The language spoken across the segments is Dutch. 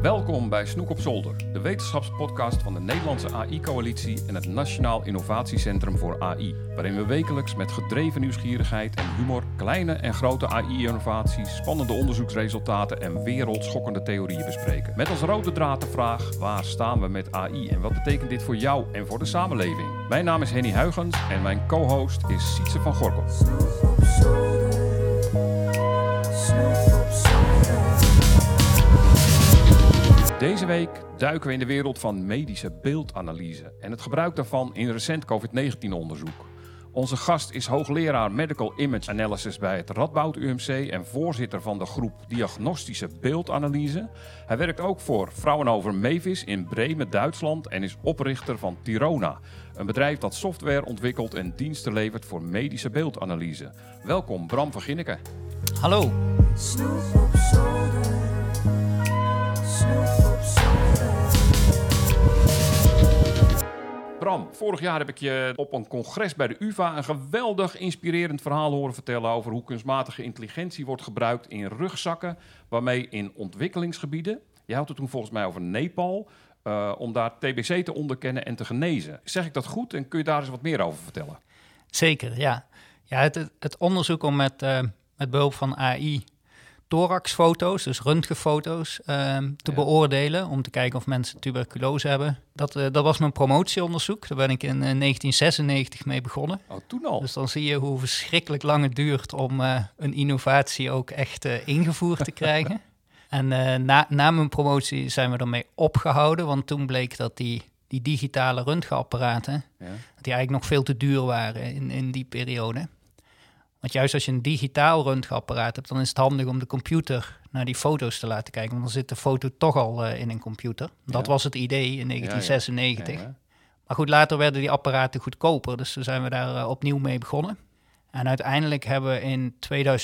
Welkom bij Snoek op Zolder, de wetenschapspodcast van de Nederlandse AI-coalitie en het Nationaal Innovatiecentrum voor AI, waarin we wekelijks met gedreven nieuwsgierigheid en humor kleine en grote AI-innovaties, spannende onderzoeksresultaten en wereldschokkende theorieën bespreken. Met als rode draad de vraag, waar staan we met AI en wat betekent dit voor jou en voor de samenleving? Mijn naam is Henny Huygens en mijn co-host is Sietse van Gorkum. Deze week duiken we in de wereld van medische beeldanalyse en het gebruik daarvan in recent COVID-19-onderzoek. Onze gast is hoogleraar Medical Image Analysis bij het Radboud UMC en voorzitter van de groep Diagnostische Beeldanalyse. Hij werkt ook voor Fraunhofer Mefis in Bremen, Duitsland en is oprichter van Tirona, een bedrijf dat software ontwikkelt en diensten levert voor medische beeldanalyse. Welkom Bram van Ginneken. Hallo. Snoep op zolder. Bram, vorig jaar heb ik je op een congres bij de UvA een geweldig inspirerend verhaal horen vertellen over hoe kunstmatige intelligentie wordt gebruikt in rugzakken, waarmee in ontwikkelingsgebieden, je had het toen volgens mij over Nepal, om daar TBC te onderkennen en te genezen. Zeg ik dat goed en kun je daar eens wat meer over vertellen? Zeker, ja. Het onderzoek om met behulp van AI thoraxfoto's, dus röntgenfoto's, te beoordelen, om te kijken of mensen tuberculose hebben. Dat was mijn promotieonderzoek. Daar ben ik in 1996 mee begonnen. Oh, toen al? Dus dan zie je hoe verschrikkelijk lang het duurt om een innovatie ook echt ingevoerd te krijgen. En na mijn promotie zijn we ermee opgehouden, want toen bleek dat die digitale röntgenapparaten, die eigenlijk nog veel te duur waren in die periode. Want juist als je een digitaal röntgenapparaat hebt, dan is het handig om de computer naar die foto's te laten kijken. Want dan zit de foto toch al in een computer. Dat was het idee in 1996. Ja. Maar goed, later werden die apparaten goedkoper. Dus toen zijn we daar opnieuw mee begonnen. En uiteindelijk hebben we in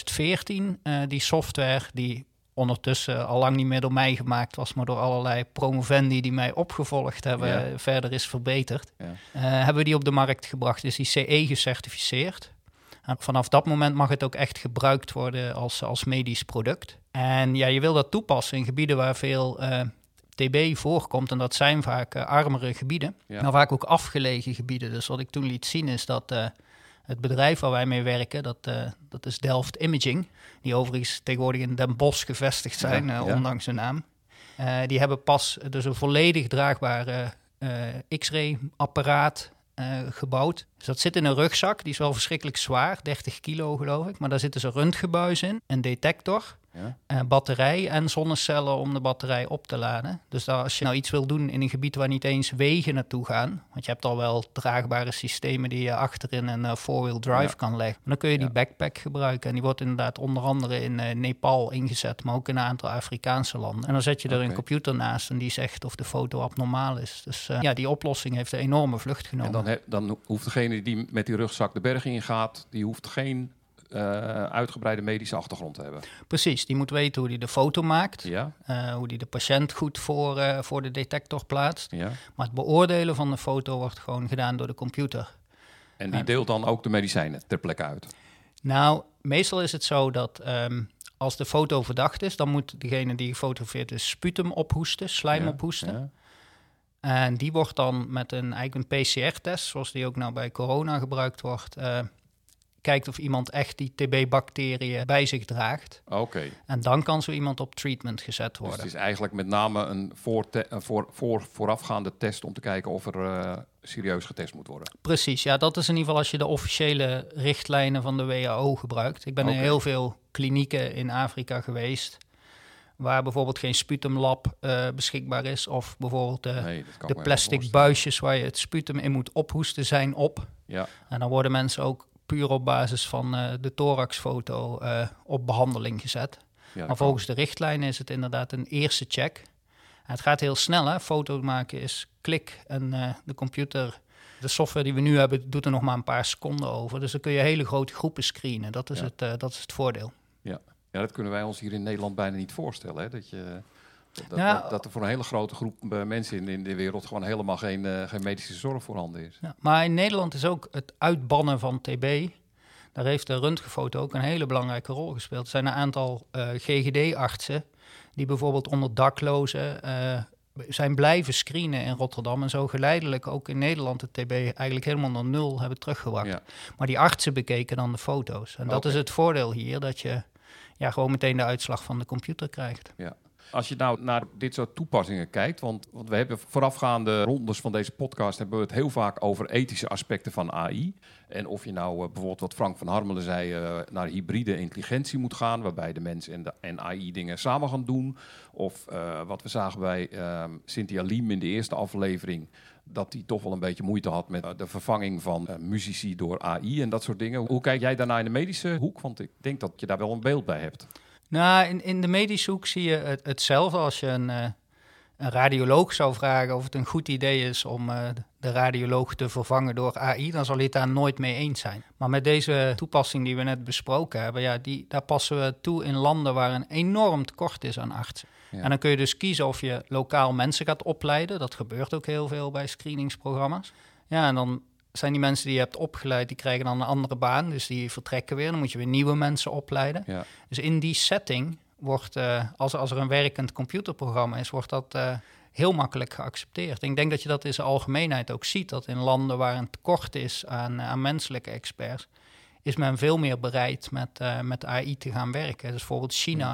2014 die software, die ondertussen al lang niet meer door mij gemaakt was, maar door allerlei promovendi die mij opgevolgd hebben, verder is verbeterd. Hebben we die op de markt gebracht. Dus die CE gecertificeerd. En vanaf dat moment mag het ook echt gebruikt worden als medisch product. En ja, je wil dat toepassen in gebieden waar veel TB voorkomt. En dat zijn vaak armere gebieden, maar vaak ook afgelegen gebieden. Dus wat ik toen liet zien is dat het bedrijf waar wij mee werken, dat is Delft Imaging, die overigens tegenwoordig in Den Bosch gevestigd zijn, ondanks hun naam. Die hebben pas dus een volledig draagbare X-ray apparaat gebouwd. Dus dat zit in een rugzak, die is wel verschrikkelijk zwaar, 30 kilo geloof ik. Maar daar zitten een röntgenbuis in, een detector, batterij en zonnecellen om de batterij op te laden. Dus als je nou iets wil doen in een gebied waar niet eens wegen naartoe gaan, want je hebt al wel draagbare systemen die je achterin een four-wheel drive kan leggen. Maar dan kun je die backpack gebruiken en die wordt inderdaad onder andere in Nepal ingezet, maar ook in een aantal Afrikaanse landen. En dan zet je er een computer naast en die zegt of de foto abnormaal is. Dus die oplossing heeft een enorme vlucht genomen. En dan hoeft degene die met die rugzak de berg in gaat, die hoeft geen uitgebreide medische achtergrond te hebben. Precies, die moet weten hoe hij de foto maakt, hoe hij de patiënt goed voor de detector plaatst. Ja. Maar het beoordelen van de foto wordt gewoon gedaan door de computer. En die deelt dan ook de medicijnen ter plekke uit? Nou, meestal is het zo dat als de foto verdacht is, dan moet degene die gefotografeerd is sputum ophoesten, slijm ophoesten. Ja. En die wordt dan met eigenlijk een PCR-test, zoals die ook nou bij corona gebruikt wordt, kijkt of iemand echt die TB-bacteriën bij zich draagt. Okay. En dan kan zo iemand op treatment gezet worden. Dus het is eigenlijk met name een voorafgaande test om te kijken of er serieus getest moet worden. Precies, ja, dat is in ieder geval als je de officiële richtlijnen van de WHO gebruikt. Ik ben in heel veel klinieken in Afrika geweest, waar bijvoorbeeld geen sputumlab beschikbaar is, of bijvoorbeeld de plastic buisjes waar je het sputum in moet ophoesten zijn op. Ja. En dan worden mensen ook puur op basis van de thoraxfoto op behandeling gezet. Ja, maar volgens de richtlijnen is het inderdaad een eerste check. En het gaat heel snel, hè? Foto's maken is klik en de computer, de software die we nu hebben, doet er nog maar een paar seconden over. Dus dan kun je hele grote groepen screenen. Dat is het voordeel. Ja, dat kunnen wij ons hier in Nederland bijna niet voorstellen, hè? Dat er voor een hele grote groep mensen in de wereld gewoon helemaal geen medische zorg voorhanden is. Ja, maar in Nederland is ook het uitbannen van TB. Daar heeft de röntgenfoto ook een hele belangrijke rol gespeeld. Er zijn een aantal GGD-artsen die bijvoorbeeld onder daklozen zijn blijven screenen in Rotterdam en zo geleidelijk ook in Nederland het TB eigenlijk helemaal naar 0 hebben teruggebracht. Ja. Maar die artsen bekeken dan de foto's. En dat is het voordeel hier, dat je gewoon meteen de uitslag van de computer krijgt. Ja. Als je nou naar dit soort toepassingen kijkt, want we hebben voorafgaande rondes van deze podcast hebben we het heel vaak over ethische aspecten van AI. En of je nou bijvoorbeeld wat Frank van Harmelen zei, naar hybride intelligentie moet gaan, waarbij de mens en AI dingen samen gaan doen. Of wat we zagen bij Cynthia Liem in de eerste aflevering, dat die toch wel een beetje moeite had met de vervanging van muzici door AI en dat soort dingen. Hoe kijk jij daarna in de medische hoek? Want ik denk dat je daar wel een beeld bij hebt. Nou, in de medische hoek zie je hetzelfde. Als je een radioloog zou vragen of het een goed idee is om de radioloog te vervangen door AI, dan zal hij het daar nooit mee eens zijn. Maar met deze toepassing die we net besproken hebben, daar passen we toe in landen waar een enorm tekort is aan artsen. Ja. En dan kun je dus kiezen of je lokaal mensen gaat opleiden. Dat gebeurt ook heel veel bij screeningsprogramma's. Ja, en dan zijn die mensen die je hebt opgeleid, die krijgen dan een andere baan. Dus die vertrekken weer. Dan moet je weer nieuwe mensen opleiden. Ja. Dus in die setting wordt, als er een werkend computerprogramma is, wordt dat heel makkelijk geaccepteerd. En ik denk dat je dat in zijn algemeenheid ook ziet. Dat in landen waar een tekort is aan menselijke experts, is men veel meer bereid met AI te gaan werken. Dus bijvoorbeeld China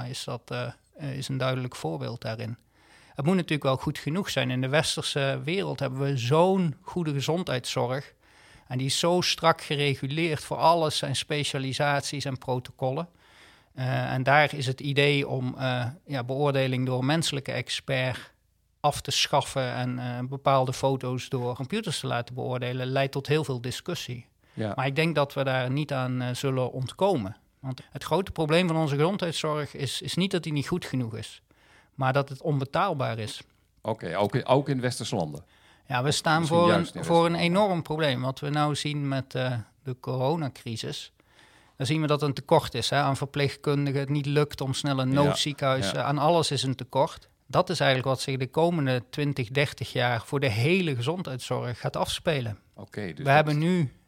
is een duidelijk voorbeeld daarin. Het moet natuurlijk wel goed genoeg zijn. In de westerse wereld hebben we zo'n goede gezondheidszorg. En die is zo strak gereguleerd voor alles en specialisaties en protocollen. En daar is het idee om beoordeling door een menselijke expert af te schaffen en bepaalde foto's door computers te laten beoordelen, leidt tot heel veel discussie. Ja. Maar ik denk dat we daar niet aan zullen ontkomen. Want het grote probleem van onze gezondheidszorg is niet dat die niet goed genoeg is, maar dat het onbetaalbaar is. Oké, ook in westerse landen? Ja, we staan voor een enorm probleem. Wat we nou zien met de coronacrisis, dan zien we dat er een tekort is aan verpleegkundigen. Het niet lukt om snel een noodziekenhuis, aan alles is een tekort. Dat is eigenlijk wat zich de komende 20, 30 jaar voor de hele gezondheidszorg gaat afspelen. Dus we hebben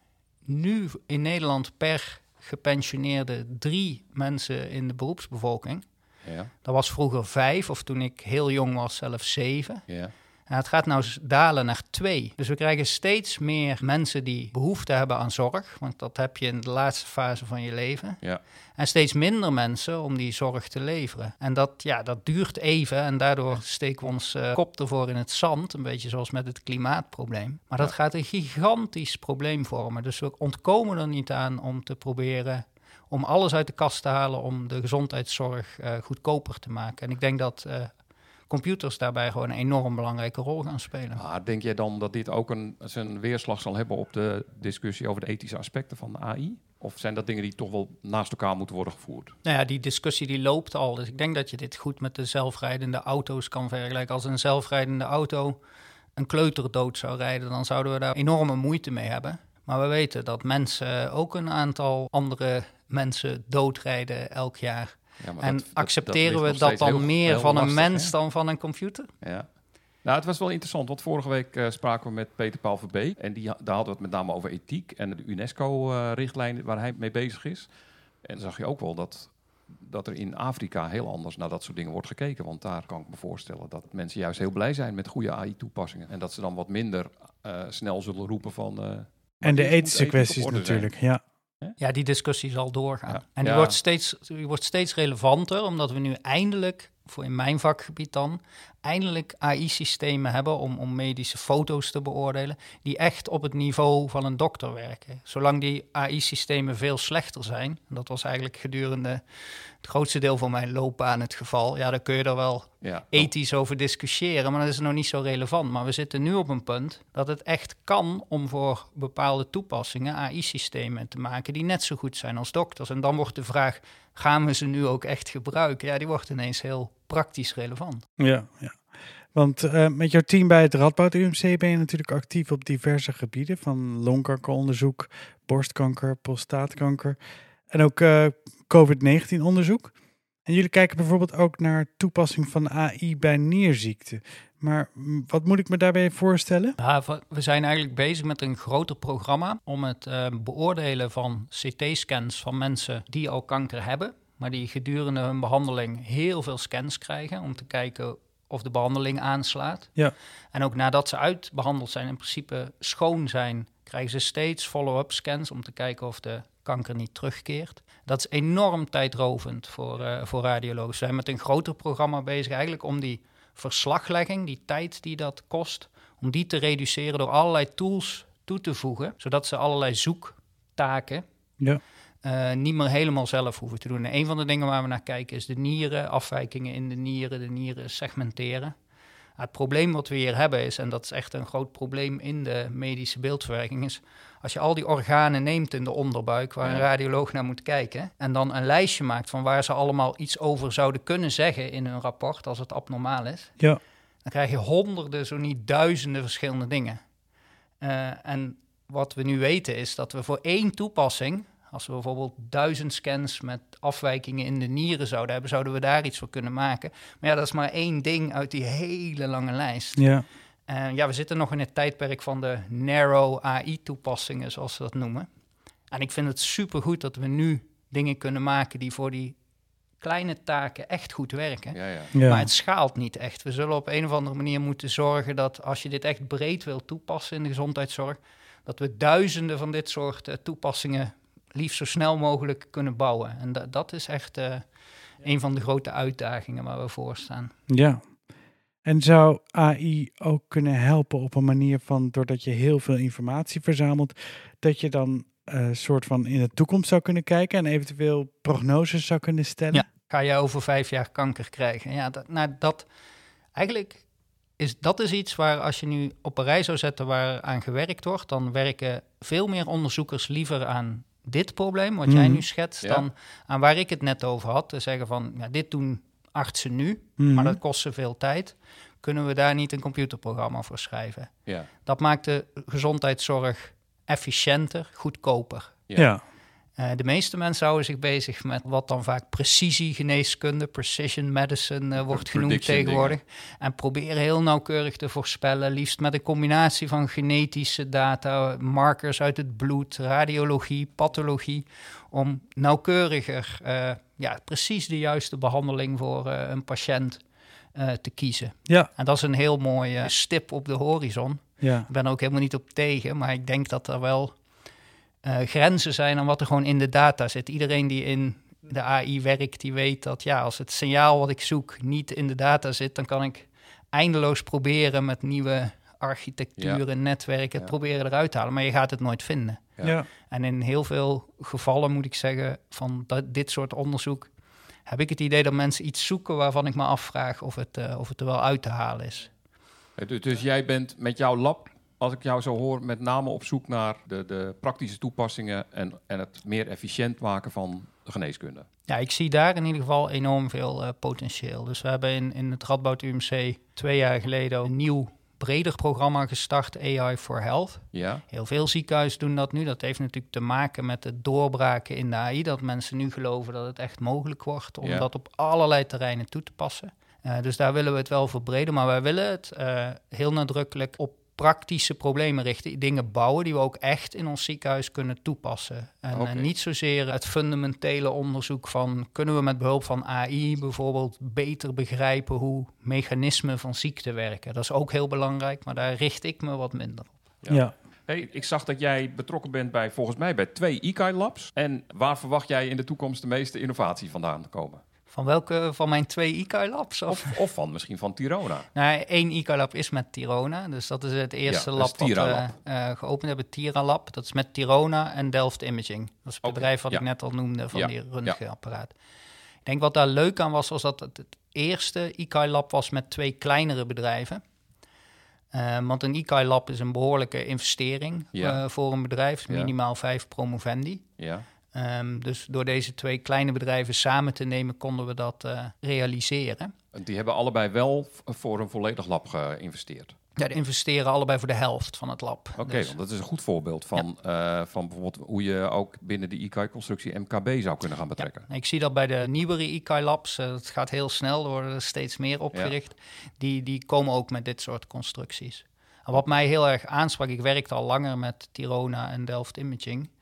nu in Nederland per gepensioneerde 3 mensen in de beroepsbevolking. Ja. Dat was vroeger 5, of toen ik heel jong was zelfs 7. Ja. En het gaat nou dalen naar 2. Dus we krijgen steeds meer mensen die behoefte hebben aan zorg. Want dat heb je in de laatste fase van je leven. Ja. En steeds minder mensen om die zorg te leveren. En dat duurt even. En daardoor steken we ons kop ervoor in het zand. Een beetje zoals met het klimaatprobleem. Maar dat gaat een gigantisch probleem vormen. Dus we ontkomen er niet aan om te proberen om alles uit de kast te halen om de gezondheidszorg goedkoper te maken. En ik denk dat computers daarbij gewoon een enorm belangrijke rol gaan spelen. Maar denk jij dan dat dit ook zijn weerslag zal hebben op de discussie over de ethische aspecten van AI? Of zijn dat dingen die toch wel naast elkaar moeten worden gevoerd? Nou ja, die discussie die loopt al. Dus ik denk dat je dit goed met de zelfrijdende auto's kan vergelijken. Als een zelfrijdende auto een kleuter dood zou rijden, dan zouden we daar enorme moeite mee hebben. Maar we weten dat mensen ook een aantal andere mensen doodrijden elk jaar. Ja, en accepteren we dat dan meer van een mens dan van een computer? Ja. Nou, het was wel interessant, want vorige week spraken we met Peter Paul Verbeek. En daar hadden we het met name over ethiek en de UNESCO-richtlijn waar hij mee bezig is. En dan zag je ook wel dat er in Afrika heel anders naar dat soort dingen wordt gekeken. Want daar kan ik me voorstellen dat mensen juist heel blij zijn met goede AI-toepassingen. En dat ze dan wat minder snel zullen roepen van... en de ethische kwesties natuurlijk, ja. Ja, die discussie zal doorgaan. Ja. En die wordt steeds relevanter, omdat we nu eindelijk, voor in mijn vakgebied dan, eindelijk AI-systemen hebben om medische foto's te beoordelen, die echt op het niveau van een dokter werken. Zolang die AI-systemen veel slechter zijn, en dat was eigenlijk gedurende het grootste deel van mijn loopbaan het geval, dan kun je er wel ethisch over discussiëren, maar dat is nog niet zo relevant. Maar we zitten nu op een punt dat het echt kan om voor bepaalde toepassingen AI-systemen te maken die net zo goed zijn als dokters. En dan wordt de vraag, gaan we ze nu ook echt gebruiken? Ja, die wordt ineens heel praktisch relevant. Ja. Want met jouw team bij het Radboud UMC ben je natuurlijk actief op diverse gebieden, van longkankeronderzoek, borstkanker, prostaatkanker en ook COVID-19 onderzoek. En jullie kijken bijvoorbeeld ook naar toepassing van AI bij nierziekte. Maar wat moet ik me daarbij voorstellen? Ja, we zijn eigenlijk bezig met een groter programma om het beoordelen van CT-scans van mensen die al kanker hebben. maar die gedurende hun behandeling heel veel scans krijgen om te kijken of de behandeling aanslaat. Ja. En ook nadat ze uitbehandeld zijn, in principe schoon zijn, krijgen ze steeds follow-up scans om te kijken of de kanker niet terugkeert. Dat is enorm tijdrovend voor radiologen. Ze zijn met een groter programma bezig eigenlijk om die verslaglegging, die tijd die dat kost, om die te reduceren door allerlei tools toe te voegen, zodat ze allerlei zoektaken niet meer helemaal zelf hoeven te doen. En een van de dingen waar we naar kijken is de nieren, afwijkingen in de nieren segmenteren. Het probleem wat we hier hebben is, en dat is echt een groot probleem in de medische beeldverwerking, is als je al die organen neemt in de onderbuik, waar een radioloog naar moet kijken, en dan een lijstje maakt van waar ze allemaal iets over zouden kunnen zeggen in hun rapport, als het abnormaal is, dan krijg je honderden, zo niet duizenden verschillende dingen. En wat we nu weten is dat we voor 1 toepassing, als we bijvoorbeeld 1000 scans met afwijkingen in de nieren zouden hebben, zouden we daar iets voor kunnen maken. Maar ja, dat is maar 1 ding uit die hele lange lijst. Ja. We zitten nog in het tijdperk van de narrow AI-toepassingen, zoals ze dat noemen. En ik vind het supergoed dat we nu dingen kunnen maken die voor die kleine taken echt goed werken. Ja. Maar het schaalt niet echt. We zullen op een of andere manier moeten zorgen dat als je dit echt breed wil toepassen in de gezondheidszorg, dat we duizenden van dit soort toepassingen liefst zo snel mogelijk kunnen bouwen. En dat is echt een van de grote uitdagingen waar we voor staan. Ja. En zou AI ook kunnen helpen op een manier van, doordat je heel veel informatie verzamelt, dat je dan soort van in de toekomst zou kunnen kijken en eventueel prognoses zou kunnen stellen? Ja, ga je over 5 jaar kanker krijgen? Ja, dat is iets waar als je nu op een rij zou zetten waar aan gewerkt wordt, dan werken veel meer onderzoekers liever aan dit probleem, wat jij nu schetst, dan aan waar ik het net over had. Te zeggen van, dit doen artsen nu, maar dat kost ze veel tijd. Kunnen we daar niet een computerprogramma voor schrijven? Ja. Dat maakt de gezondheidszorg efficiënter, goedkoper. Ja. De meeste mensen houden zich bezig met wat dan vaak precisiegeneeskunde, precision medicine wordt genoemd tegenwoordig. En proberen heel nauwkeurig te voorspellen, liefst met een combinatie van genetische data, markers uit het bloed, radiologie, pathologie, om nauwkeuriger, precies de juiste behandeling voor een patiënt te kiezen. Ja. En dat is een heel mooie stip op de horizon. Ja. Ik ben er ook helemaal niet op tegen, maar ik denk dat er wel grenzen zijn aan wat er gewoon in de data zit. Iedereen die in de AI werkt, die weet dat als het signaal wat ik zoek niet in de data zit, dan kan ik eindeloos proberen met nieuwe architecturen, netwerken, proberen eruit te halen, maar je gaat het nooit vinden. Ja. Ja. En in heel veel gevallen moet ik zeggen van dit soort onderzoek heb ik het idee dat mensen iets zoeken waarvan ik me afvraag of het er wel uit te halen is. Dus jij bent met jouw lab, als ik jou zo hoor, met name op zoek naar de praktische toepassingen en het meer efficiënt maken van de geneeskunde. Ja, ik zie daar in ieder geval enorm veel potentieel. Dus we hebben in het Radboud UMC 2 jaar geleden een nieuw, breder programma gestart, AI for Health. Ja. Heel veel ziekenhuizen doen dat nu. Dat heeft natuurlijk te maken met de doorbraken in de AI, dat mensen nu geloven dat het echt mogelijk wordt om dat op allerlei terreinen toe te passen. Dus daar willen we het wel verbreden, maar wij willen het heel nadrukkelijk op praktische problemen richten, dingen bouwen die we ook echt in ons ziekenhuis kunnen toepassen. En niet zozeer het fundamentele onderzoek van, kunnen we met behulp van AI bijvoorbeeld beter begrijpen hoe mechanismen van ziekte werken. Dat is ook heel belangrijk, maar daar richt ik me wat minder op. Ja. Hey, ik zag dat jij betrokken bent volgens mij bij 2 ICAI-labs. En waar verwacht jij in de toekomst de meeste innovatie vandaan te komen? Van welke van mijn 2 ICAI-labs? Of misschien van Thirona? Nou, 1 ICAI-lab is met Thirona. Dus dat is het eerste lab wat we geopend hebben. Thiralab. Dat is met Thirona en Delft Imaging. Dat is het bedrijf wat ik net al noemde van die röntgenapparaat. Ik denk wat daar leuk aan was dat het eerste ICAI-lab was met 2 kleinere bedrijven. Want een ICAI-lab is een behoorlijke investering voor een bedrijf. Minimaal 5 promovendi. Ja. Dus door deze 2 kleine bedrijven samen te nemen, konden we dat realiseren. Die hebben allebei wel voor een volledig lab geïnvesteerd. Ja, die investeren allebei voor de helft van het lab. Oké, Dus want dat is een goed voorbeeld van bijvoorbeeld hoe je ook binnen de ICAI-constructie MKB zou kunnen gaan betrekken. ik zie dat bij de nieuwere ICAI-labs, het gaat heel snel, er worden er steeds meer opgericht. Die komen ook met dit soort constructies. En wat mij heel erg aansprak, ik werkte al langer met Thirona en Delft Imaging.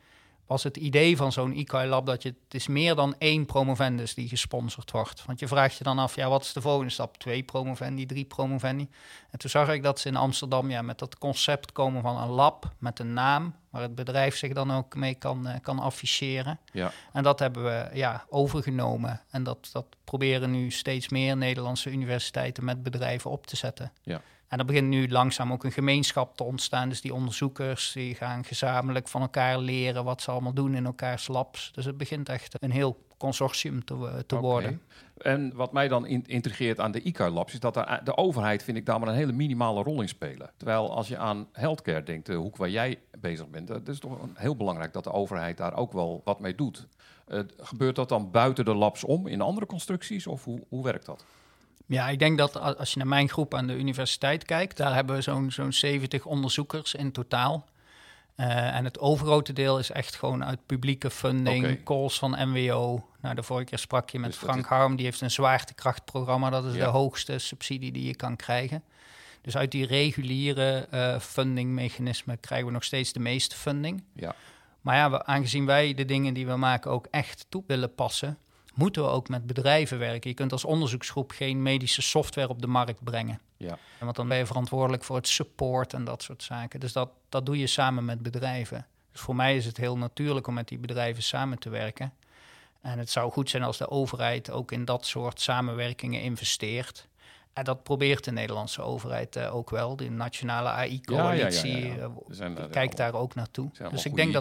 was het idee van zo'n ICAI Lab dat het is meer dan 1 promovendus die gesponsord wordt. Want je vraagt je dan af, wat is de volgende stap? 2 promovendi, 3 promovendi. En toen zag ik dat ze in Amsterdam met dat concept komen van een lab met een naam, waar het bedrijf zich dan ook mee kan afficheren. Ja. En dat hebben we overgenomen. En dat proberen nu steeds meer Nederlandse universiteiten met bedrijven op te zetten. Ja. En er begint nu langzaam ook een gemeenschap te ontstaan. Dus die onderzoekers die gaan gezamenlijk van elkaar leren wat ze allemaal doen in elkaars labs. Dus het begint echt een heel consortium te worden. En wat mij dan intrigeert aan de ICAI-labs is dat de overheid, vind ik, daar maar een hele minimale rol in spelen. Terwijl als je aan healthcare denkt, de hoek waar jij bezig bent, het is toch heel belangrijk dat de overheid daar ook wel wat mee doet. Gebeurt dat dan buiten de labs om in andere constructies of hoe werkt dat? Ja, ik denk dat als je naar mijn groep aan de universiteit kijkt, daar hebben we zo'n 70 onderzoekers in totaal. En het overgrote deel is echt gewoon uit publieke funding, calls van NWO. Nou, de vorige keer sprak je met dus Frank Harm, die heeft een zwaartekrachtprogramma. Dat is de hoogste subsidie die je kan krijgen. Dus uit die reguliere fundingmechanismen krijgen we nog steeds de meeste funding. Ja. Maar aangezien wij de dingen die we maken ook echt toe willen passen, moeten we ook met bedrijven werken. Je kunt als onderzoeksgroep geen medische software op de markt brengen. Ja. Want dan ben je verantwoordelijk voor het support en dat soort zaken. Dus dat doe je samen met bedrijven. Dus voor mij is het heel natuurlijk om met die bedrijven samen te werken. En het zou goed zijn als de overheid ook in dat soort samenwerkingen investeert. En dat probeert de Nederlandse overheid ook wel. De Nationale AI-coalitie kijkt daar ook naartoe. Dus ik denk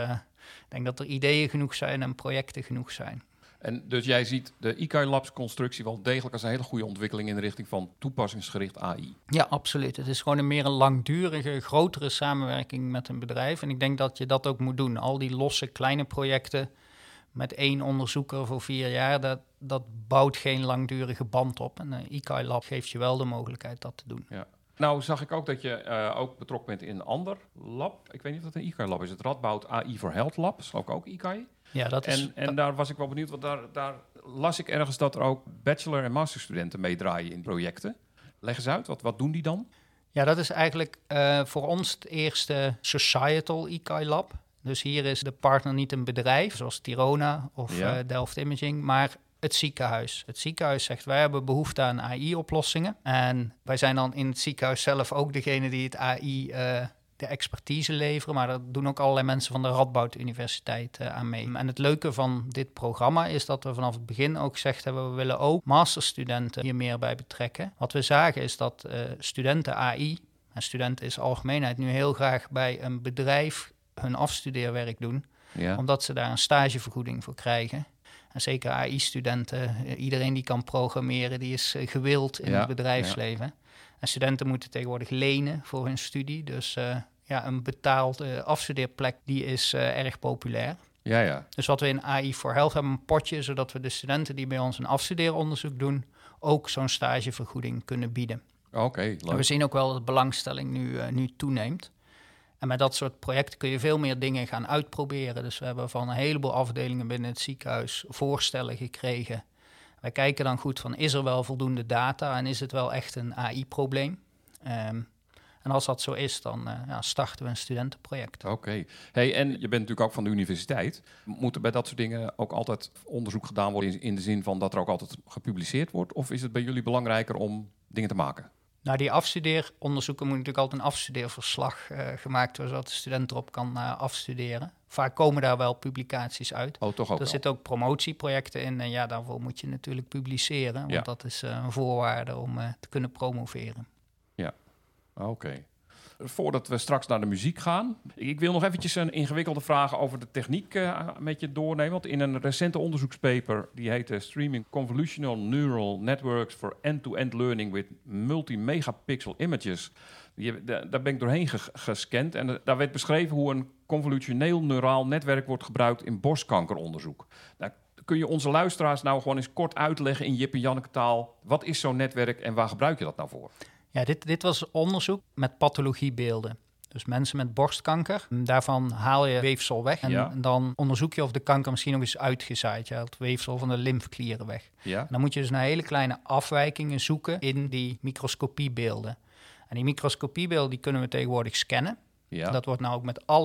dat er ideeën genoeg zijn en projecten genoeg zijn. En dus jij ziet de ICAI Labs constructie wel degelijk als een hele goede ontwikkeling in de richting van toepassingsgericht AI. Ja, absoluut. Het is gewoon een langdurige, grotere samenwerking met een bedrijf. En ik denk dat je dat ook moet doen. Al die losse kleine projecten met 1 onderzoeker voor 4 jaar, dat bouwt geen langdurige band op. En een ICAI Lab geeft je wel de mogelijkheid dat te doen. Ja. Nou zag ik ook dat je ook betrokken bent in een ander lab. Ik weet niet of dat een ICAI Lab is. Het Radboud AI for Health Lab, is ook ICAI. Ja, dat is... En daar was ik wel benieuwd, want daar las ik ergens dat er ook bachelor- en masterstudenten meedraaien in projecten. Leg eens uit, wat doen die dan? Ja, dat is eigenlijk voor ons het eerste societal ICAI Lab. Dus hier is de partner niet een bedrijf, zoals Tirona of Delft Imaging, maar het ziekenhuis. Het ziekenhuis zegt, wij hebben behoefte aan AI-oplossingen. En wij zijn dan in het ziekenhuis zelf ook degene die het AI... de expertise leveren, maar daar doen ook allerlei mensen van de Radboud Universiteit aan mee. En het leuke van dit programma is dat we vanaf het begin ook gezegd hebben, we willen ook masterstudenten hier meer bij betrekken. Wat we zagen is dat studenten AI, en studenten is algemeenheid, nu heel graag bij een bedrijf hun afstudeerwerk doen, omdat ze daar een stagevergoeding voor krijgen. En zeker AI-studenten, iedereen die kan programmeren, die is gewild in het bedrijfsleven. Ja. En studenten moeten tegenwoordig lenen voor hun studie. Dus een betaalde afstudeerplek, die is erg populair. Ja. Dus wat we in AI for Health hebben, een potje, zodat we de studenten die bij ons een afstudeeronderzoek doen, ook zo'n stagevergoeding kunnen bieden. Oké, leuk. En we zien ook wel dat de belangstelling nu toeneemt. En met dat soort projecten kun je veel meer dingen gaan uitproberen. Dus we hebben van een heleboel afdelingen binnen het ziekenhuis voorstellen gekregen. Wij kijken dan goed van, is er wel voldoende data en is het wel echt een AI-probleem? En als dat zo is, dan starten we een studentenproject. Oké. Hey, en je bent natuurlijk ook van de universiteit. Moet er bij dat soort dingen ook altijd onderzoek gedaan worden in de zin van dat er ook altijd gepubliceerd wordt? Of is het bij jullie belangrijker om dingen te maken? Nou, die afstudeeronderzoeken moet natuurlijk altijd een afstudeerverslag gemaakt worden, zodat de student erop kan afstuderen. Vaak komen daar wel publicaties uit. Oh, toch ook er zitten ook promotieprojecten in en daarvoor moet je natuurlijk publiceren, want dat is een voorwaarde om te kunnen promoveren. Ja, oké. Voordat we straks naar de muziek gaan, ik wil nog eventjes een ingewikkelde vraag over de techniek met je doornemen. Want in een recente onderzoekspaper, die heette Streaming Convolutional Neural Networks for End-to-End Learning with Multi-Megapixel Images. Daar ben ik doorheen gescand en daar werd beschreven hoe een convolutioneel neuraal netwerk wordt gebruikt in borstkankeronderzoek. Nou, kun je onze luisteraars nou gewoon eens kort uitleggen in Jip en Janneke taal, wat is zo'n netwerk en waar gebruik je dat nou voor? Ja, dit was onderzoek met pathologiebeelden. Dus mensen met borstkanker, daarvan haal je weefsel weg. En dan onderzoek je of de kanker misschien nog eens uitgezaaid. Je haalt weefsel van de lymfeklieren weg. Ja. En dan moet je dus naar hele kleine afwijkingen zoeken in die microscopiebeelden. En die microscopiebeelden die kunnen we tegenwoordig scannen. Ja. Dat wordt nou ook met alle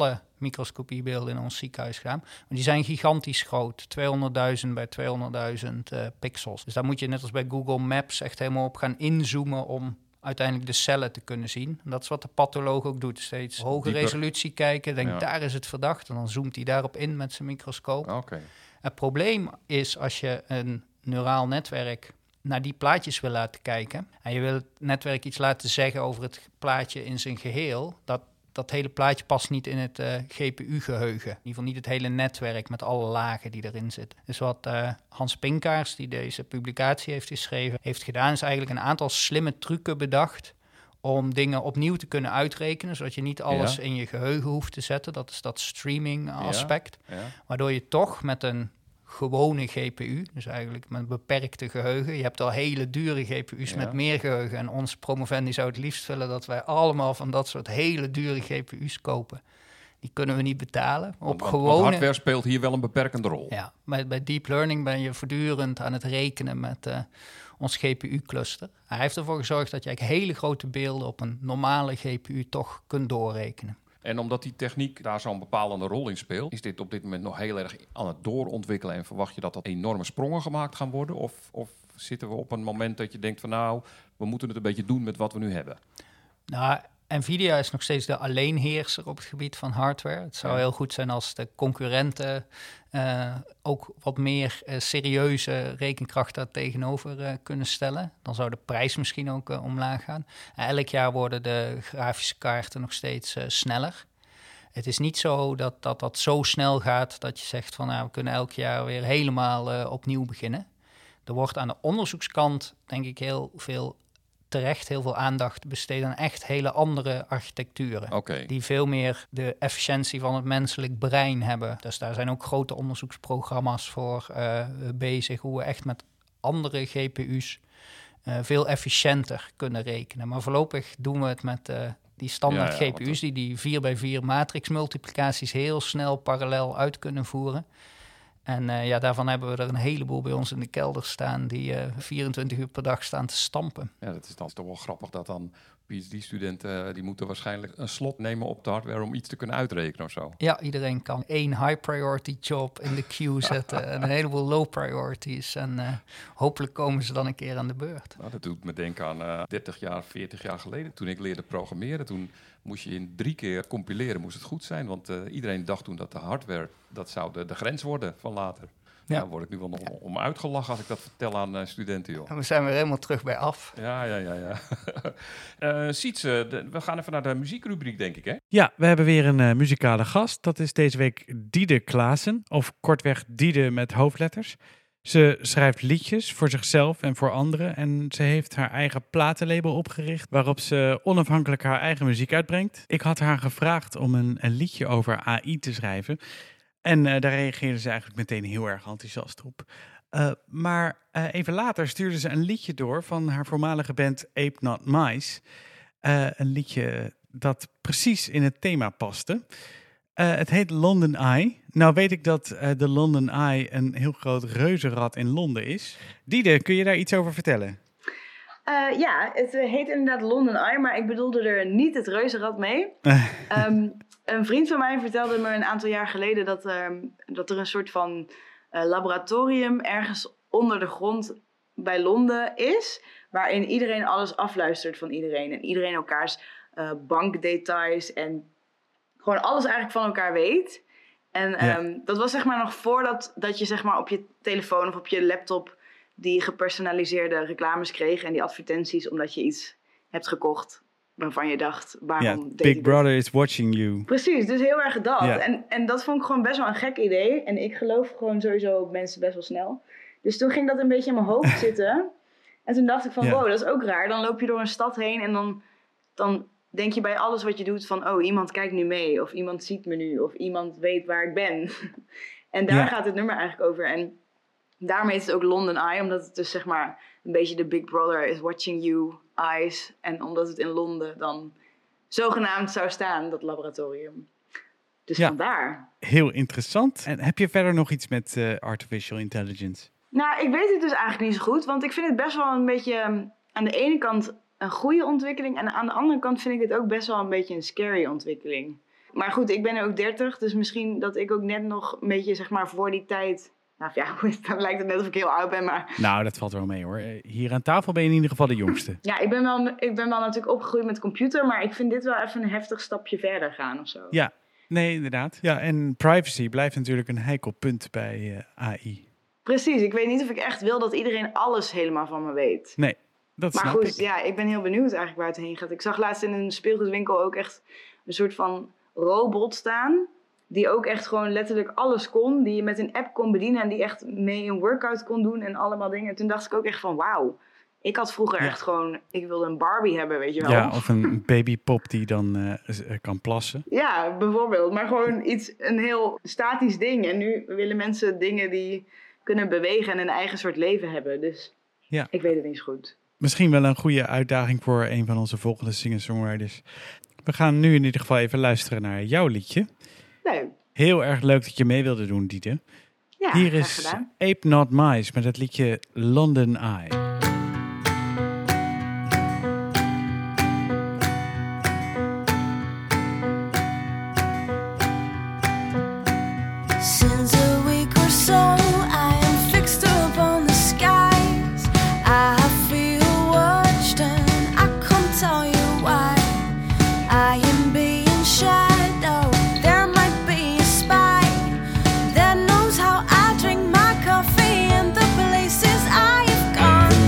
microscopiebeelden in ons ziekenhuis gedaan. Maar die zijn gigantisch groot, 200.000 bij 200.000 pixels. Dus daar moet je net als bij Google Maps echt helemaal op gaan inzoomen om uiteindelijk de cellen te kunnen zien. En dat is wat de patholoog ook doet. Steeds hoge Dieper. Resolutie kijken, denk daar is het verdacht. En dan zoomt hij daarop in met zijn microscoop. Oké. Het probleem is als je een neuraal netwerk naar die plaatjes wil laten kijken en je wil het netwerk iets laten zeggen over het plaatje in zijn geheel, dat hele plaatje past niet in het GPU-geheugen. In ieder geval niet het hele netwerk met alle lagen die erin zitten. Dus wat Hans Pinkaers, die deze publicatie heeft geschreven, heeft gedaan, is eigenlijk een aantal slimme trucken bedacht om dingen opnieuw te kunnen uitrekenen, zodat je niet alles in je geheugen hoeft te zetten. Dat is dat streaming aspect. Ja. Waardoor je toch met een gewone GPU, dus eigenlijk met een beperkte geheugen. Je hebt al hele dure GPU's met meer geheugen. En ons promovendi zou het liefst willen dat wij allemaal van dat soort hele dure GPU's kopen. Die kunnen we niet betalen. Want hardware speelt hier wel een beperkende rol. Ja, bij deep learning ben je voortdurend aan het rekenen met ons GPU-cluster. Hij heeft ervoor gezorgd dat je eigenlijk hele grote beelden op een normale GPU toch kunt doorrekenen. En omdat die techniek daar zo'n bepalende rol in speelt, is dit op dit moment nog heel erg aan het doorontwikkelen en verwacht je dat enorme sprongen gemaakt gaan worden? Of zitten we op een moment dat je denkt van nou, we moeten het een beetje doen met wat we nu hebben? Nou, Nvidia is nog steeds de alleenheerser op het gebied van hardware. Het zou heel goed zijn als de concurrenten ook wat meer serieuze rekenkracht daar tegenover kunnen stellen. Dan zou de prijs misschien ook omlaag gaan. Elk jaar worden de grafische kaarten nog steeds sneller. Het is niet zo dat zo snel gaat dat je zegt van we kunnen elk jaar weer helemaal opnieuw beginnen. Er wordt aan de onderzoekskant denk ik heel veel aandacht besteed aan echt hele andere architecturen. Die veel meer de efficiëntie van het menselijk brein hebben. Dus daar zijn ook grote onderzoeksprogramma's voor bezig, hoe we echt met andere GPU's veel efficiënter kunnen rekenen. Maar voorlopig doen we het met die standaard GPU's die 4x4 matrixmultiplicaties heel snel parallel uit kunnen voeren. En daarvan hebben we er een heleboel bij ons in de kelder staan die 24 uur per dag staan te stampen. Ja, dat is dan toch wel grappig dat dan PhD-studenten, die moeten waarschijnlijk een slot nemen op de hardware om iets te kunnen uitrekenen of zo. Ja, iedereen kan 1 high-priority job in de queue zetten en een heleboel low-priorities. En hopelijk komen ze dan een keer aan de beurt. Nou, dat doet me denken aan 30 jaar, 40 jaar geleden. Toen ik leerde programmeren, toen moest je in 3 keer compileren, moest het goed zijn. Want iedereen dacht toen dat de hardware, dat zou de grens worden van later. Ja. Daar word ik nu wel nog om uitgelachen als ik dat vertel aan studenten, joh. En we zijn weer helemaal terug bij af. Ja. Sietse, we gaan even naar de muziekrubriek, denk ik, hè? Ja, we hebben weer een muzikale gast. Dat is deze week Diede Klaassen, of kortweg Diede met hoofdletters. Ze schrijft liedjes voor zichzelf en voor anderen. En ze heeft haar eigen platenlabel opgericht, waarop ze onafhankelijk haar eigen muziek uitbrengt. Ik had haar gevraagd om een liedje over AI te schrijven. En daar reageerde ze eigenlijk meteen heel erg enthousiast op. Maar even later stuurde ze een liedje door van haar voormalige band Ape Not Mice. Een liedje dat precies in het thema paste. Het heet London Eye. Nou weet ik dat de London Eye een heel groot reuzenrad in Londen is. Diede, kun je daar iets over vertellen? Ja, het heet inderdaad London Eye, maar ik bedoelde er niet het reuzenrad mee. Een vriend van mij vertelde me een aantal jaar geleden dat er een soort van laboratorium ergens onder de grond bij Londen is, waarin iedereen alles afluistert van iedereen en iedereen elkaars bankdetails en gewoon alles eigenlijk van elkaar weet. En dat was zeg maar nog voordat je zeg maar op je telefoon of op je laptop die gepersonaliseerde reclames kreeg en die advertenties omdat je iets hebt gekocht waarvan je dacht, waarom deed Big Brother is watching you. Precies, dus heel erg dat. En dat vond ik gewoon best wel een gek idee. En ik geloof gewoon sowieso mensen best wel snel. Dus toen ging dat een beetje in mijn hoofd zitten. En toen dacht ik van, wow, dat is ook raar. Dan loop je door een stad heen en dan denk je bij alles wat je doet van, oh, iemand kijkt nu mee. Of iemand ziet me nu. Of iemand weet waar ik ben. En daar gaat het nummer eigenlijk over. En daarmee is het ook London Eye. Omdat het dus zeg maar een beetje de Big Brother is watching you eyes. En omdat het in Londen dan zogenaamd zou staan, dat laboratorium. Dus vandaar. Heel interessant. En heb je verder nog iets met artificial intelligence? Nou, ik weet het dus eigenlijk niet zo goed. Want ik vind het best wel een beetje aan de ene kant een goede ontwikkeling. En aan de andere kant vind ik het ook best wel een beetje een scary ontwikkeling. Maar goed, ik ben ook 30, dus misschien dat ik ook net nog een beetje, zeg maar, voor die tijd... Nou ja, dan lijkt het net of ik heel oud ben, maar... Nou, dat valt wel mee hoor. Hier aan tafel ben je in ieder geval de jongste. Ja, ik ben wel natuurlijk opgegroeid met computer, maar ik vind dit wel even een heftig stapje verder gaan of zo. Ja, nee, inderdaad. Ja, en privacy blijft natuurlijk een heikel punt bij AI. Precies, ik weet niet of ik echt wil dat iedereen alles helemaal van me weet. Nee, dat Maar snap goed, ik. ja, ik ben heel benieuwd eigenlijk waar het heen gaat. Ik zag laatst in een speelgoedwinkel ook echt een soort van robot staan. Die ook echt gewoon letterlijk alles kon. Die je met een app kon bedienen en die echt mee een workout kon doen en allemaal dingen. En toen dacht ik ook echt van wauw. Ik had vroeger echt gewoon, ik wilde een Barbie hebben, weet je wel. Ja, of een babypop die dan kan plassen. Ja, bijvoorbeeld. Maar gewoon een heel statisch ding. En nu willen mensen dingen die kunnen bewegen en een eigen soort leven hebben. Dus Ja. ik weet het niet zo goed. Misschien wel een goede uitdaging voor een van onze volgende singer-songwriters. We gaan nu in ieder geval even luisteren naar jouw liedje. Leuk. Heel erg leuk dat je mee wilde doen, Diede. Ja, Hier graag is gedaan. Ape Not Mice met het liedje London Eye. Since a week or so, I am fixed upon the skies. I feel watched and I can't tell you why. I am being shadowed. There might be a spy that knows how I drink my coffee and the places I have gone.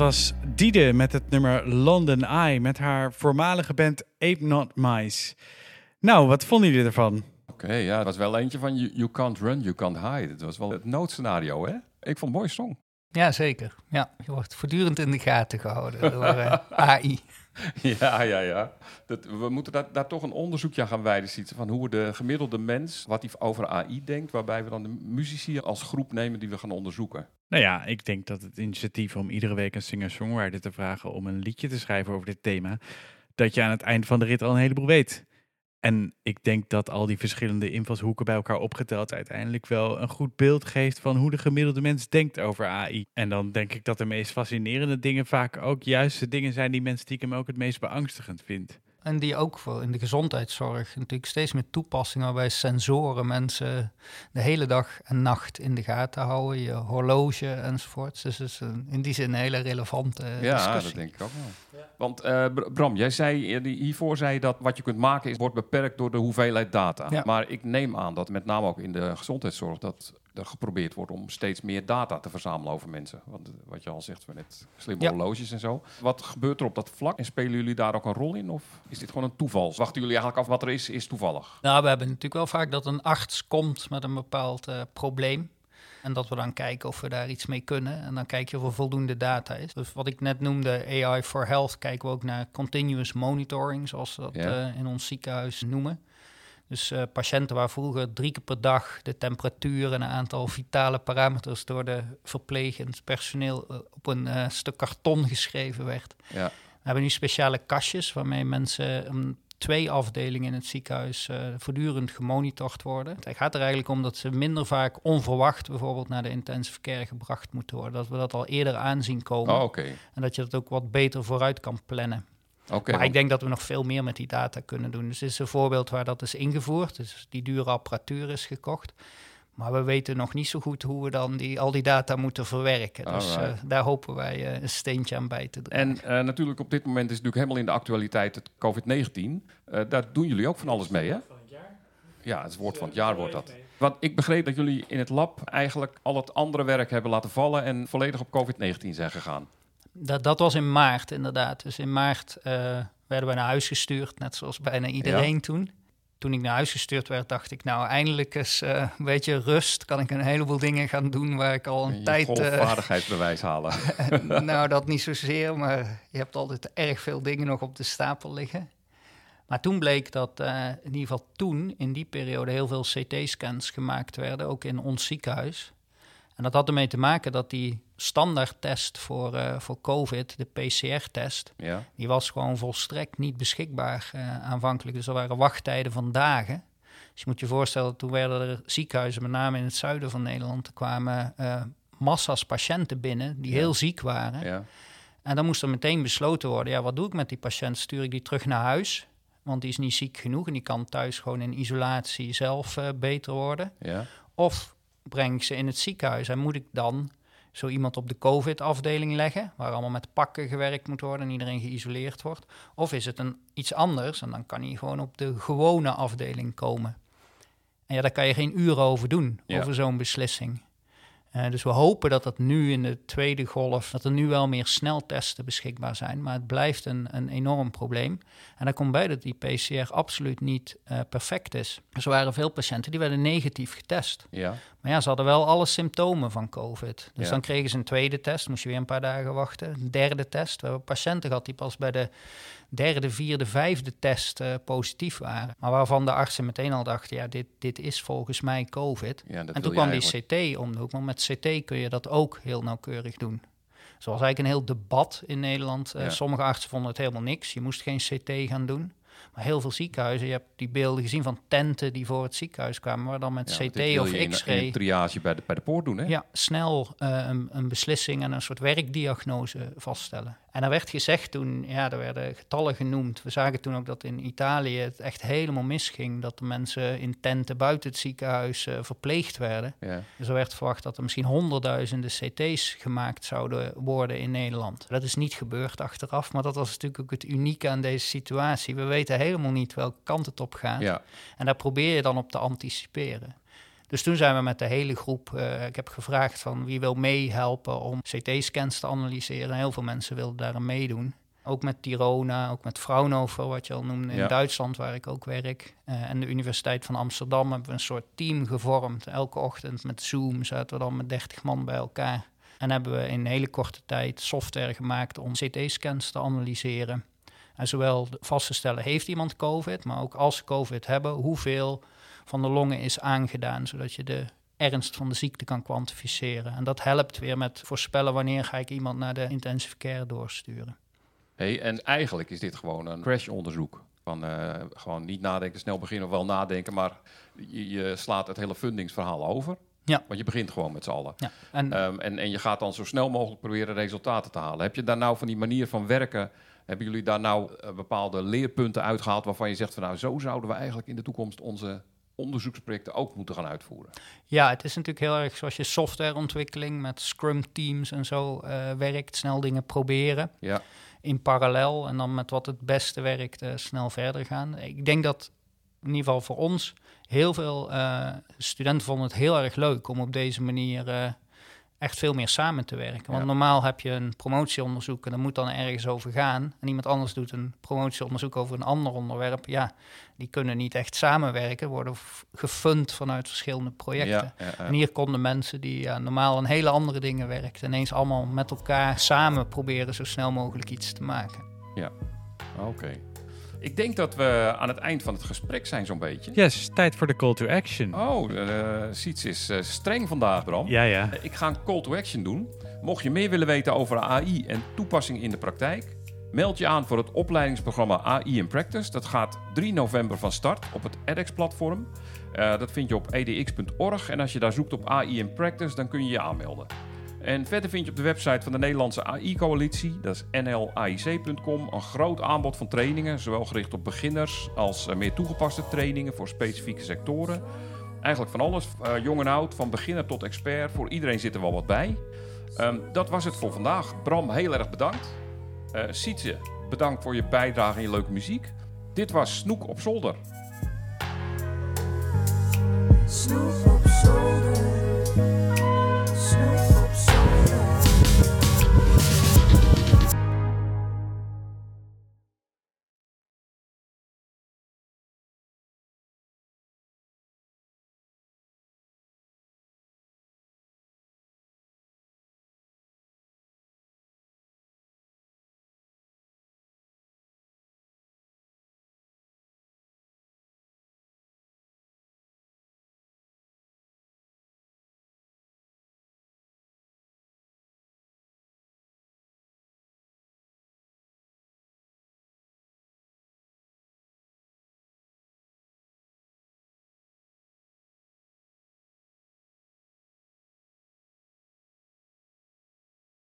was Diede met het nummer London Eye met haar voormalige band Ape Not Mice. Nou, wat vonden jullie ervan? Oké, ja, dat was wel eentje van You Can't Run, You Can't Hide. Het was wel het noodscenario, hè? Ik vond het een mooie song. Ja, zeker. Ja, je wordt voortdurend in de gaten gehouden door AI. Ja. We moeten daar toch een onderzoekje aan gaan wijden, Sietse, van hoe de gemiddelde mens, wat hij over AI denkt, waarbij we dan de muzici als groep nemen die we gaan onderzoeken. Nou ja, ik denk dat het initiatief om iedere week een singer-songwriter te vragen om een liedje te schrijven over dit thema, dat je aan het eind van de rit al een heleboel weet. En ik denk dat al die verschillende invalshoeken bij elkaar opgeteld uiteindelijk wel een goed beeld geeft van hoe de gemiddelde mens denkt over AI. En dan denk ik dat de meest fascinerende dingen vaak ook juist de dingen zijn die men stiekem ook het meest beangstigend vindt. En die ook voor in de gezondheidszorg natuurlijk steeds meer toepassingen waarbij sensoren mensen de hele dag en nacht in de gaten houden, je horloge enzovoort. Dus het is in die zin een hele relevante discussie. Ja, dat denk ik ook wel. Ja. Want Bram, jij zei hiervoor zei je dat wat je kunt maken wordt beperkt door de hoeveelheid data. Ja. Maar ik neem aan dat met name ook in de gezondheidszorg dat er geprobeerd wordt om steeds meer data te verzamelen over mensen. Want wat je al zegt, met slimme horloges en zo. Wat gebeurt er op dat vlak? En spelen jullie daar ook een rol in? Of is dit gewoon een toeval? Wachten jullie eigenlijk af wat er is toevallig? Nou, we hebben natuurlijk wel vaak dat een arts komt met een bepaald probleem. En dat we dan kijken of we daar iets mee kunnen. En dan kijk je of er voldoende data is. Dus wat ik net noemde, AI for Health, kijken we ook naar continuous monitoring, zoals we dat in ons ziekenhuis noemen. Dus patiënten waar vroeger 3 keer per dag de temperatuur en een aantal vitale parameters door de verplegend personeel op een stuk karton geschreven werd. Ja. We hebben nu speciale kastjes waarmee mensen 2 afdelingen in het ziekenhuis voortdurend gemonitord worden. Het gaat er eigenlijk om dat ze minder vaak onverwacht bijvoorbeeld naar de intensive care gebracht moeten worden. Dat we dat al eerder aanzien komen. Oh, okay. En dat je dat ook wat beter vooruit kan plannen. Maar ik denk dat we nog veel meer met die data kunnen doen. Dus dit is een voorbeeld waar dat is ingevoerd. Dus die dure apparatuur is gekocht. Maar we weten nog niet zo goed hoe we dan al die data moeten verwerken. Dus daar hopen wij een steentje aan bij te dragen. En natuurlijk op dit moment is het natuurlijk helemaal in de actualiteit het COVID-19. Daar doen jullie ook van alles mee, hè? Ja, het woord van het jaar wordt dat. Want ik begreep dat jullie in het lab eigenlijk al het andere werk hebben laten vallen en volledig op COVID-19 zijn gegaan. Dat was in maart inderdaad. Dus in maart werden we naar huis gestuurd, net zoals bijna iedereen toen. Toen ik naar huis gestuurd werd, dacht ik, nou, eindelijk eens een beetje rust. Kan ik een heleboel dingen gaan doen waar ik al een tijd... golfvaardigheidsbewijs halen. Nou, dat niet zozeer, maar je hebt altijd erg veel dingen nog op de stapel liggen. Maar toen bleek dat in ieder geval toen, in die periode, heel veel CT-scans gemaakt werden, ook in ons ziekenhuis. En dat had ermee te maken dat die standaardtest voor COVID, de PCR-test, die was gewoon volstrekt niet beschikbaar aanvankelijk. Dus er waren wachttijden van dagen. Dus je moet je voorstellen, toen werden er ziekenhuizen, met name in het zuiden van Nederland, er kwamen massa's patiënten binnen die heel ziek waren. Ja. En dan moest er meteen besloten worden, ja, wat doe ik met die patiënt? Stuur ik die terug naar huis? Want die is niet ziek genoeg en die kan thuis gewoon in isolatie zelf beter worden. Ja. Of breng ik ze in het ziekenhuis en moet ik dan zo iemand op de COVID-afdeling leggen, waar allemaal met pakken gewerkt moet worden en iedereen geïsoleerd wordt? Of is het iets anders en dan kan hij gewoon op de gewone afdeling komen? En ja, daar kan je geen uren over doen, over zo'n beslissing. Dus we hopen dat dat nu in de tweede golf, dat er nu wel meer sneltesten beschikbaar zijn. Maar het blijft een enorm probleem. En daar komt bij dat die PCR absoluut niet perfect is. Dus er waren veel patiënten die werden negatief getest. Ja. Maar ja, ze hadden wel alle symptomen van COVID. Dus dan kregen ze een tweede test, moest je weer een paar dagen wachten. Een derde test. We hebben patiënten gehad die pas bij de 3e, 4e, 5e test positief waren. Maar waarvan de artsen meteen al dachten, ja, dit is volgens mij COVID. Ja, en toen kwam die CT om de hoek. Maar met CT kun je dat ook heel nauwkeurig doen. Zoals eigenlijk een heel debat in Nederland. Sommige artsen vonden het helemaal niks. Je moest geen CT gaan doen. Maar heel veel ziekenhuizen, je hebt die beelden gezien van tenten die voor het ziekenhuis kwamen, maar dan met CT of X-ray. Een triage bij de poort doen, hè? Ja, snel een beslissing en een soort werkdiagnose vaststellen. En er werd gezegd toen, er werden getallen genoemd. We zagen toen ook dat in Italië het echt helemaal misging, dat de mensen in tenten buiten het ziekenhuis verpleegd werden. Ja. Dus er werd verwacht dat er misschien honderdduizenden CT's gemaakt zouden worden in Nederland. Dat is niet gebeurd achteraf, maar dat was natuurlijk ook het unieke aan deze situatie. We weten helemaal niet welke kant het op gaat. Ja. En daar probeer je dan op te anticiperen. Dus toen zijn we met de hele groep, ik heb gevraagd van wie wil meehelpen om CT-scans te analyseren. Heel veel mensen wilden daar aan meedoen. Ook met Tirona, ook met Fraunhofer, wat je al noemde, in Duitsland, waar ik ook werk. En de Universiteit van Amsterdam hebben we een soort team gevormd. Elke ochtend met Zoom zaten we dan met 30 man bij elkaar. En hebben we in een hele korte tijd software gemaakt om CT-scans te analyseren. En zowel vast te stellen, heeft iemand COVID, maar ook als ze COVID hebben, hoeveel van de longen is aangedaan, zodat je de ernst van de ziekte kan kwantificeren. En dat helpt weer met voorspellen wanneer ga ik iemand naar de intensive care doorsturen. Hey, en eigenlijk is dit gewoon een crashonderzoek. Van gewoon niet nadenken, snel beginnen of wel nadenken, maar je slaat het hele fundingsverhaal over. Ja. Want je begint gewoon met z'n allen. Ja. En je gaat dan zo snel mogelijk proberen resultaten te halen. Heb je daar nou van die manier van werken, hebben jullie daar nou bepaalde leerpunten uitgehaald waarvan je zegt van nou, zo zouden we eigenlijk in de toekomst onze onderzoeksprojecten ook moeten gaan uitvoeren? Ja, het is natuurlijk heel erg zoals je softwareontwikkeling met Scrum teams en zo werkt. Snel dingen proberen in parallel en dan met wat het beste werkt snel verder gaan. Ik denk dat in ieder geval voor ons heel veel studenten vonden het heel erg leuk om op deze manier echt veel meer samen te werken. Want normaal heb je een promotieonderzoek en dat moet dan ergens over gaan. En iemand anders doet een promotieonderzoek over een ander onderwerp. Ja, die kunnen niet echt samenwerken, worden gefund vanuit verschillende projecten. En hier konden mensen die normaal aan hele andere dingen werkten, ineens allemaal met elkaar samen proberen zo snel mogelijk iets te maken. Ja, oké. Ik denk dat we aan het eind van het gesprek zijn zo'n beetje. Yes, tijd voor de call to action. Siets is streng vandaag, Bram. Ja. Ik ga een call to action doen. Mocht je meer willen weten over AI en toepassing in de praktijk, meld je aan voor het opleidingsprogramma AI in Practice. Dat gaat 3 november van start op het edX-platform. Dat vind je op edx.org. En als je daar zoekt op AI in Practice, dan kun je je aanmelden. En verder vind je op de website van de Nederlandse AI-coalitie, dat is nlaic.com, een groot aanbod van trainingen, zowel gericht op beginners als meer toegepaste trainingen voor specifieke sectoren. Eigenlijk van alles, jong en oud, van beginner tot expert, voor iedereen zit er wel wat bij. Dat was het voor vandaag. Bram, heel erg bedankt. Sietse, bedankt voor je bijdrage en je leuke muziek. Dit was Snoek op zolder. Snoek op zolder.